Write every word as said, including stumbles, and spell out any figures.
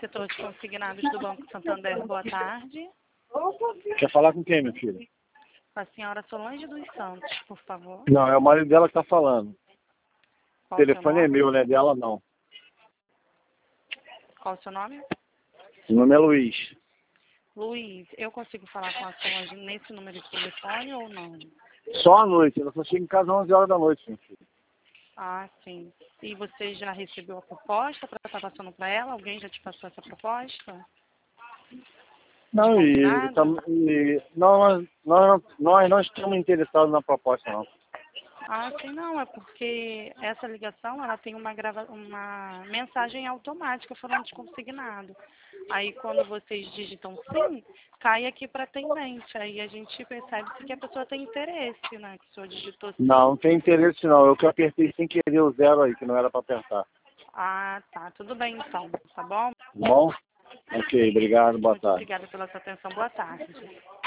setor de consignados do Banco Santander, boa tarde. Quer falar com quem, minha filha? Com a senhora Solange dos Santos, por favor. Não, é o marido dela que tá falando. Qual O o seu telefone é nome? meu, né? Dela não. Qual o seu nome? O nome é Luiz. Luiz, eu consigo falar com a Solange nesse número de telefone ou não? Só à noite. Ela só chega em casa às onze horas da noite, minha filha. Ah, sim. E você já recebeu a proposta para estar passando para ela? Alguém já te passou essa proposta? Não, e, Combinado? tam- e não, nós, nós, nós não estamos interessados na proposta, não. Ah, sim, não, é porque essa ligação, ela tem uma, grava uma mensagem automática falando de consignado. Aí, quando vocês digitam sim, cai aqui para atendente. Aí a gente percebe que a pessoa tem interesse, né? Que o senhor digitou sim. Não, não tem interesse, não. Eu que apertei sem querer o zero aí, que não era para apertar. Ah, tá. Tudo bem, então. Tá bom? Tá bom? Ok, obrigado, boa Muito tarde. obrigada pela sua atenção. Boa tarde.